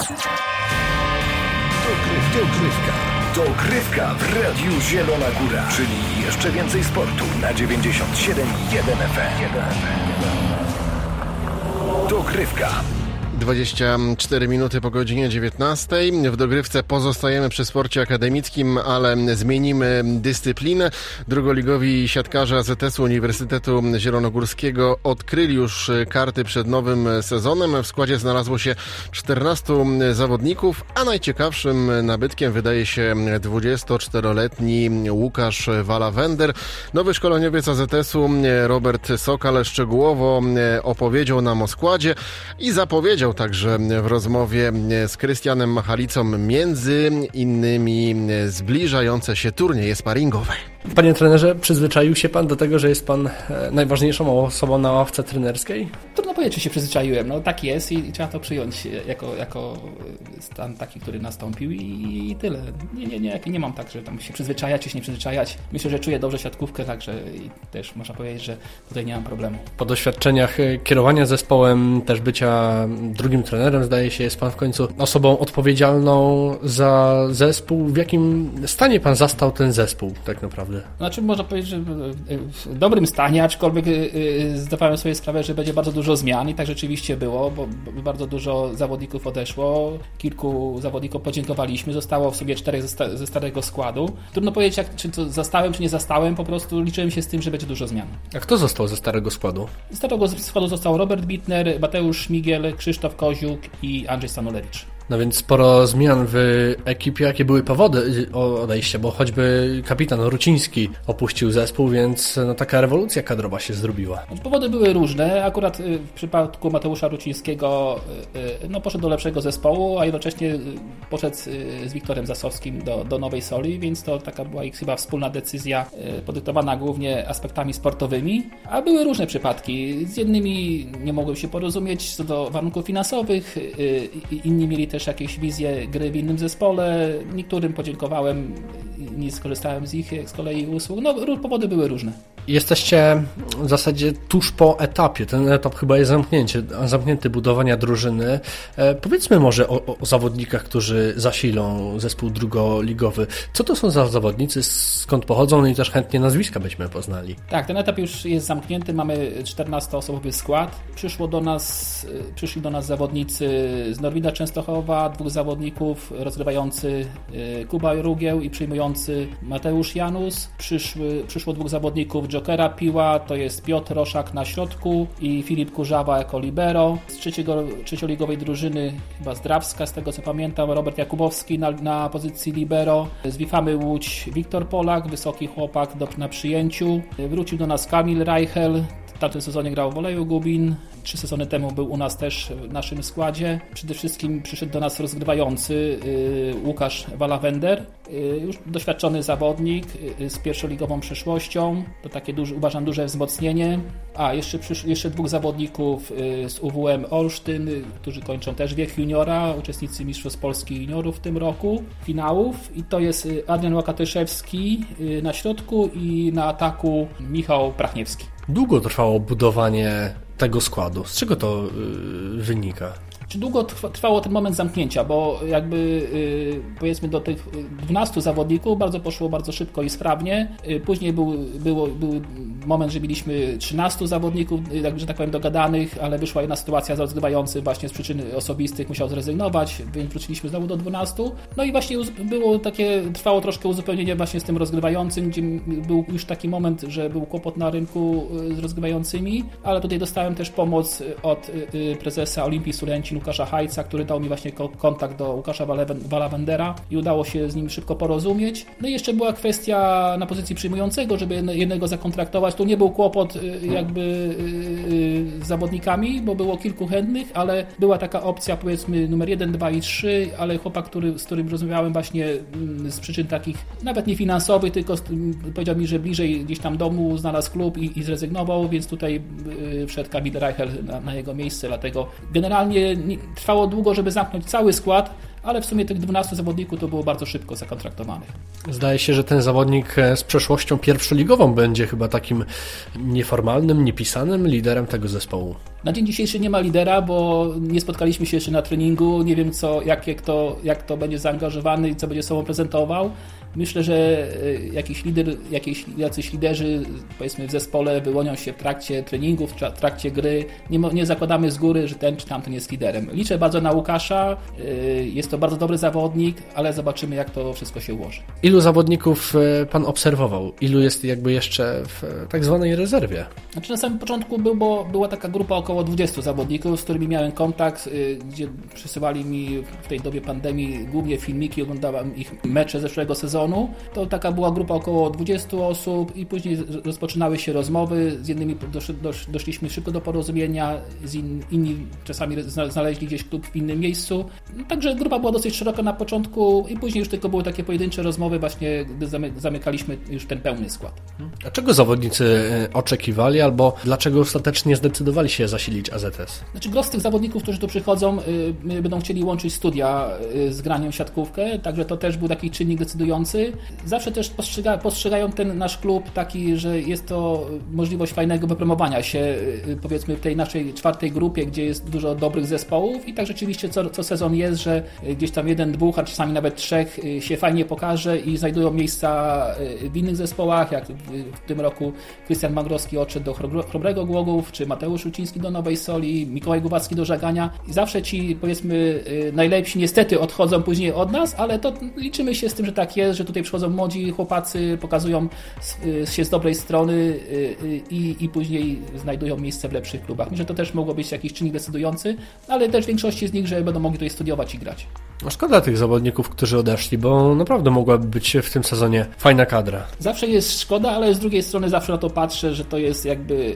Dogrywka w Radiu Zielona Góra, czyli jeszcze więcej sportu na 97,1 FM. Dogrywka. 24 minuty po godzinie 19. W dogrywce pozostajemy przy sporcie akademickim, ale zmienimy dyscyplinę. Drugoligowi siatkarze AZS-u Uniwersytetu Zielonogórskiego odkryli już karty przed nowym sezonem. W składzie znalazło się 14 zawodników, a najciekawszym nabytkiem wydaje się 24-letni Łukasz Walawender. Nowy szkoleniowiec AZS-u Robert Sokal szczegółowo opowiedział nam o składzie i zapowiedział także w rozmowie z Krystianem Machalicą między innymi zbliżające się turnieje sparingowe. Panie trenerze, przyzwyczaił się pan do tego, że jest pan najważniejszą osobą na ławce trenerskiej? Trudno powiedzieć, czy się przyzwyczaiłem. No tak jest i trzeba to przyjąć jako stan taki, który nastąpił i tyle. Nie mam tak, że tam się przyzwyczajać, czy się nie przyzwyczajać. Myślę, że czuję dobrze siatkówkę, także i też można powiedzieć, że tutaj nie mam problemu. Po doświadczeniach kierowania zespołem, też bycia drugim trenerem, zdaje się, jest pan w końcu osobą odpowiedzialną za zespół. W jakim stanie pan zastał ten zespół tak naprawdę? Znaczy można powiedzieć, że w dobrym stanie, aczkolwiek zdawałem sobie sprawę, że będzie bardzo dużo zmian i tak rzeczywiście było, bo bardzo dużo zawodników odeszło, kilku zawodników podziękowaliśmy, zostało w sobie 4 ze starego składu. Trudno powiedzieć, czy to zastałem, czy nie zastałem, po prostu liczyłem się z tym, że będzie dużo zmian. A kto został ze starego składu? Z starego składu został Robert Bittner, Mateusz Szmigiel, Krzysztof Koziuk i Andrzej Stanulewicz. No więc sporo zmian w ekipie. Jakie były powody odejścia? Bo choćby kapitan Ruciński opuścił zespół, więc taka rewolucja kadrowa się zrobiła. Powody były różne. Akurat w przypadku Mateusza Rucińskiego poszedł do lepszego zespołu, a jednocześnie poszedł z Wiktorem Zasowskim do Nowej Soli, więc to taka była ich chyba wspólna decyzja podyktowana głównie aspektami sportowymi. A były różne przypadki. Z jednymi nie mogłem się porozumieć co do warunków finansowych, inni mieli też jakieś wizje gry w innym zespole. Niektórym podziękowałem i nie skorzystałem z ich z kolei usług. Powody były różne. Jesteście w zasadzie tuż po etapie. Ten etap chyba jest zamknięty budowania drużyny. Powiedzmy może o zawodnikach, którzy zasilą zespół drugoligowy. Co to są za zawodnicy, skąd pochodzą, no i też chętnie nazwiska byśmy poznali. Tak, ten etap już jest zamknięty. Mamy 14-osobowy skład. Przyszli do nas zawodnicy z Norwida Częstochowa, 2 zawodników, rozgrywający Kuba Rugieł i przyjmujący Mateusz Janus. Przyszło 2 zawodników Jokera Piła, to jest Piotr Roszak na środku i Filip Kurzawa jako libero. Z trzecioligowej drużyny chyba Zdrawska, z tego co pamiętam, Robert Jakubowski na pozycji libero. Z Wifamy Łódź Wiktor Polak, wysoki chłopak na przyjęciu. Wrócił do nas Kamil Reichel, w tamtym sezonie grał w Oleju Gubin. 3 sezony temu był u nas też w naszym składzie. Przede wszystkim przyszedł do nas rozgrywający Łukasz Walawender, już doświadczony zawodnik z pierwszoligową przeszłością. To takie uważam duże wzmocnienie. A jeszcze 2 zawodników z UWM Olsztyn, którzy kończą też wiek juniora, uczestnicy Mistrzostw Polski juniorów w tym roku, finałów. I to jest Adrian Łakatyszewski na środku i na ataku Michał Prachniewski. Długo trwało budowanie tego składu. Z czego to wynika? Czy długo trwało ten moment zamknięcia, bo jakby powiedzmy do tych 12 zawodników poszło bardzo szybko i sprawnie. Później był moment, że mieliśmy 13 zawodników, że tak powiem, dogadanych, ale wyszła jedna sytuacja, rozgrywający właśnie z przyczyn osobistych musiał zrezygnować, więc wróciliśmy znowu do 12. No i właśnie trwało troszkę uzupełnienie właśnie z tym rozgrywającym, gdzie był już taki moment, że był kłopot na rynku z rozgrywającymi, ale tutaj dostałem też pomoc od prezesa Olimpii Sulęcin Łukasza Hajca, który dał mi właśnie kontakt do Łukasza Walawendera i udało się z nim szybko porozumieć. No i jeszcze była kwestia na pozycji przyjmującego, żeby jednego zakontraktować. Tu nie był kłopot z zawodnikami, bo było kilku chętnych, ale była taka opcja powiedzmy numer 1, 2 i 3, ale chłopak, z którym rozmawiałem właśnie z przyczyn takich nawet nie finansowych, tylko powiedział mi, że bliżej gdzieś tam domu znalazł klub i zrezygnował, więc tutaj wszedł Kamil Reichel na jego miejsce, dlatego generalnie trwało długo, żeby zamknąć cały skład, ale w sumie tych 12 zawodników to było bardzo szybko zakontraktowanych. Zdaje się, że ten zawodnik z przeszłością pierwszoligową będzie chyba takim nieformalnym, niepisanym liderem tego zespołu. Na dzień dzisiejszy nie ma lidera, bo nie spotkaliśmy się jeszcze na treningu, nie wiem jak to będzie zaangażowany i co będzie sobą prezentował. Myślę, że jacyś liderzy, powiedzmy, w zespole wyłonią się w trakcie treningów, w trakcie gry. Nie zakładamy z góry, że ten czy tamten jest liderem. Liczę bardzo na Łukasza, jest to bardzo dobry zawodnik, ale zobaczymy, jak to wszystko się ułoży. Ilu zawodników pan obserwował? Ilu jest jakby jeszcze w tak zwanej rezerwie? Znaczy na samym początku była taka grupa około 20 zawodników, z którymi miałem kontakt, gdzie przysyłali mi w tej dobie pandemii głównie filmiki, oglądałem ich mecze zeszłego sezonu. To taka była grupa około 20 osób i później rozpoczynały się rozmowy, z jednymi doszliśmy szybko do porozumienia, inni czasami znaleźli gdzieś klub w innym miejscu. Także grupa była dosyć szeroka na początku i później już tylko były takie pojedyncze rozmowy właśnie, gdy zamykaliśmy już ten pełny skład. A czego zawodnicy oczekiwali albo dlaczego ostatecznie zdecydowali się zasilić AZS? Znaczy gros tych zawodników, którzy tu przychodzą, będą chcieli łączyć studia z graniem w siatkówkę, także to też był taki czynnik decydujący. Zawsze też postrzegają ten nasz klub taki, że jest to możliwość fajnego wypromowania się, powiedzmy, w tej naszej 4. grupie, gdzie jest dużo dobrych zespołów i tak rzeczywiście co sezon jest, że gdzieś tam 1, 2, a czasami nawet 3 się fajnie pokaże i znajdują miejsca w innych zespołach, jak w tym roku Krystian Magrowski odszedł do Chrobrego Głogów, czy Mateusz Ruciński do Nowej Soli, Mikołaj Głowacki do Żagania i zawsze ci, powiedzmy, najlepsi niestety odchodzą później od nas, ale to liczymy się z tym, że tak jest, że tutaj przychodzą młodzi chłopacy, pokazują się z dobrej strony i później znajdują miejsce w lepszych klubach. Myślę, że to też mogło być jakiś czynnik decydujący, ale też większości z nich, że będą mogli tutaj studiować i grać. No szkoda tych zawodników, którzy odeszli, bo naprawdę mogłaby być w tym sezonie fajna kadra. Zawsze jest szkoda, ale z drugiej strony zawsze na to patrzę, że to jest jakby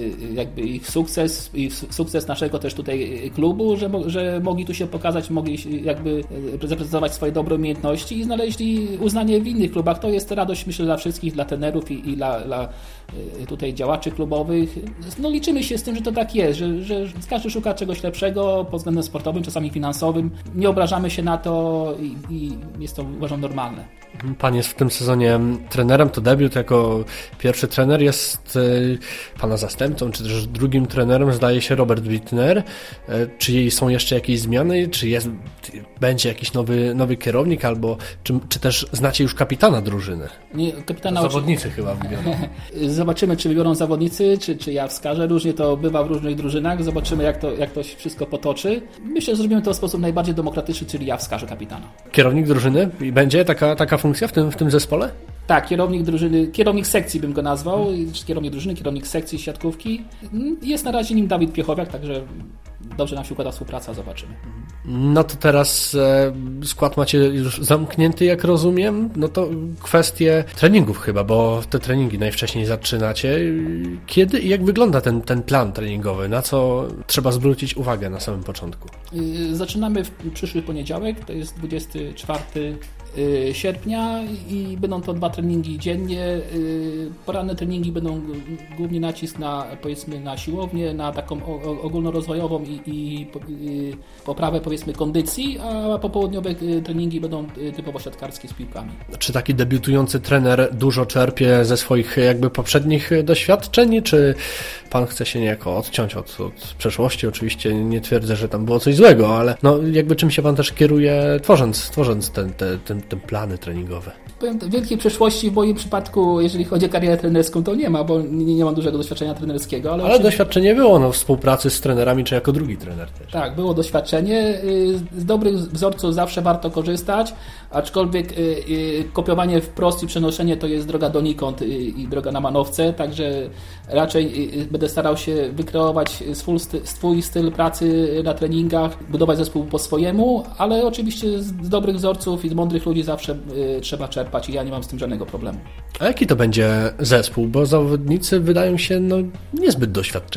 ich sukces naszego też tutaj klubu, że mogli tu się pokazać, mogli jakby zaprezentować swoje dobre umiejętności i znaleźli uznanie w innych klubach. To jest radość, myślę, dla wszystkich, dla trenerów i dla tutaj działaczy klubowych. No liczymy się z tym, że to tak jest, że każdy szuka czegoś lepszego pod względem sportowym, czasami finansowym. Nie obrażamy się na to i jest to, uważam, normalne. Pan jest w tym sezonie trenerem, to debiut jako pierwszy trener, jest pana zastępcą, czy też drugim trenerem zdaje się Robert Wittner. Czy są jeszcze jakieś zmiany, czy będzie jakiś nowy kierownik, albo czy też znacie już kapitana drużyny? Nie, kapitana zawodnicy chyba wybiorą. Zobaczymy, czy wybiorą zawodnicy, czy ja wskażę. Różnie to bywa w różnych drużynach. Zobaczymy, jak to się wszystko potoczy. Myślę, że zrobimy to w sposób najbardziej demokratyczny, czyli ja wskażę kapitana. Kierownik drużyny? I będzie taka funkcja w tym zespole? Tak, kierownik drużyny, kierownik sekcji bym go nazwał, kierownik drużyny, kierownik sekcji siatkówki. Jest na razie nim Dawid Piechowiak, także dobrze nam się układa współpraca, zobaczymy. No to teraz skład macie już zamknięty, jak rozumiem. No to kwestie treningów chyba, bo te treningi najwcześniej zaczynacie. Kiedy i jak wygląda ten plan treningowy? Na co trzeba zwrócić uwagę na samym początku? Zaczynamy w przyszły poniedziałek, to jest 24 sierpnia i będą to 2 treningi dziennie. Poranne treningi będą głównie nacisk na siłownię, na taką ogólnorozwojową i poprawę, powiedzmy, kondycji, a popołudniowe treningi będą typowo siatkarskie z piłkami. Czy taki debiutujący trener dużo czerpie ze swoich jakby poprzednich doświadczeń, czy pan chce się niejako odciąć od przeszłości? Oczywiście nie twierdzę, że tam było coś złego, ale no jakby czym się pan też kieruje, tworząc te plany treningowe? Powiem, wielkiej przeszłości w moim przypadku, jeżeli chodzi o karierę trenerską, to nie ma, bo nie mam dużego doświadczenia trenerskiego. Ale doświadczenie było w współpracy z trenerami, czy jako drugi trener też. Tak, było doświadczenie. Z dobrych wzorców zawsze warto korzystać, aczkolwiek kopiowanie wprost i przenoszenie to jest droga donikąd i droga na manowce, także raczej będę starał się wykreować swój styl pracy na treningach, budować zespół po swojemu, ale oczywiście z dobrych wzorców i z mądrych ludzi zawsze trzeba czerpać i ja nie mam z tym żadnego problemu. A jaki to będzie zespół? Bo zawodnicy wydają się niezbyt doświadczeni.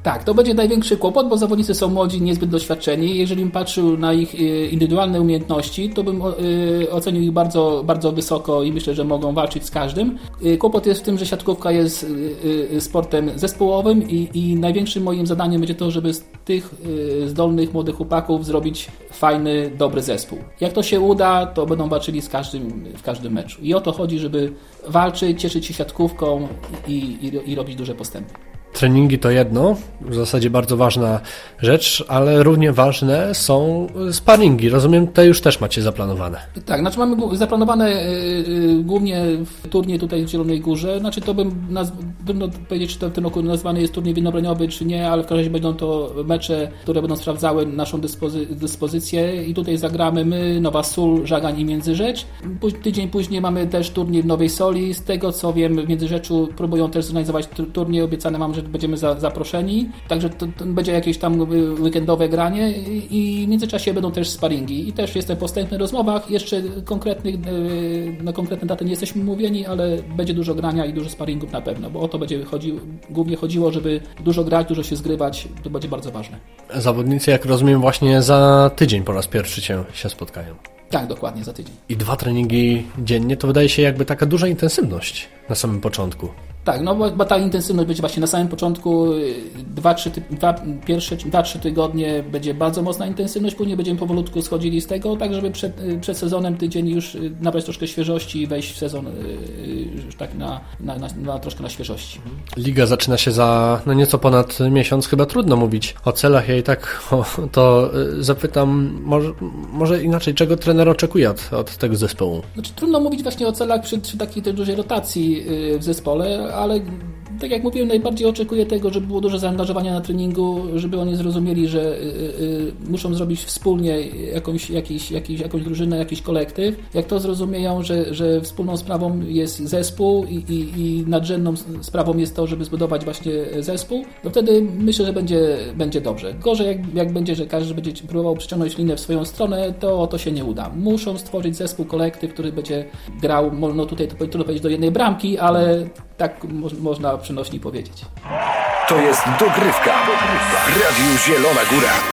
Tak, to będzie największy kłopot, bo zawodnicy są młodzi, niezbyt doświadczeni. Jeżeli bym patrzył na ich indywidualne umiejętności, to bym ocenił ich bardzo, bardzo wysoko i myślę, że mogą walczyć z każdym. Kłopot jest w tym, że siatkówka jest sportem zespołowym i największym moim zadaniem będzie to, żeby z tych zdolnych młodych chłopaków zrobić fajny, dobry zespół. Jak to się uda, to będą walczyli z każdym w każdym meczu. I o to chodzi, żeby walczyć, cieszyć się siatkówką i robić duże postępy. Treningi to jedno, w zasadzie bardzo ważna rzecz, ale równie ważne są sparingi. Rozumiem, te już też macie zaplanowane. Tak, znaczy mamy zaplanowane głównie turniej tutaj w Zielonej Górze. Znaczy to trudno powiedzieć, czy to w tym roku nazwany jest turniej winobroniowy, czy nie, ale w każdym razie będą to mecze, które będą sprawdzały naszą dyspozycję i tutaj zagramy my, Nowa Sól, Żagań i Międzyrzecz. Tydzień później mamy też turniej w Nowej Soli. Z tego co wiem, w Międzyrzeczu próbują też zorganizować turniej, obiecane mam, że będziemy zaproszeni, także to będzie jakieś tam weekendowe granie i w międzyczasie będą też sparingi i też jestem po wstępnych rozmowach, jeszcze na konkretne daty nie jesteśmy mówieni, ale będzie dużo grania i dużo sparingów na pewno, bo o to będzie głównie chodziło, żeby dużo grać, dużo się zgrywać, to będzie bardzo ważne. Zawodnicy, jak rozumiem, właśnie za tydzień po raz pierwszy się spotkają. Tak, dokładnie, za tydzień. I 2 treningi dziennie, to wydaje się jakby taka duża intensywność na samym początku. Tak, no bo ta intensywność będzie właśnie na samym początku, 2-3 tygodnie będzie bardzo mocna intensywność, później będziemy powolutku schodzili z tego, tak żeby przed sezonem tydzień już nabrać troszkę świeżości i wejść w sezon już tak na troszkę na świeżości. Liga zaczyna się za nieco ponad miesiąc, chyba trudno mówić o celach, ja i tak to zapytam, może inaczej, czego trener oczekuje od tego zespołu? Znaczy, trudno mówić właśnie o celach przy takiej też dużej rotacji w zespole, ale tak jak mówiłem, najbardziej oczekuję tego, żeby było dużo zaangażowania na treningu, żeby oni zrozumieli, że muszą zrobić wspólnie jakąś drużynę, jakiś kolektyw. Jak to zrozumieją, że wspólną sprawą jest zespół i nadrzędną sprawą jest to, żeby zbudować właśnie zespół, to wtedy myślę, że będzie dobrze. Gorzej jak będzie, że każdy będzie próbował przyciągnąć linę w swoją stronę, to się nie uda. Muszą stworzyć zespół, kolektyw, który będzie grał, no tutaj to trudno powiedzieć do jednej bramki, ale tak można przenośni powiedzieć. To jest Dogrywka w Radiu Zielona Góra.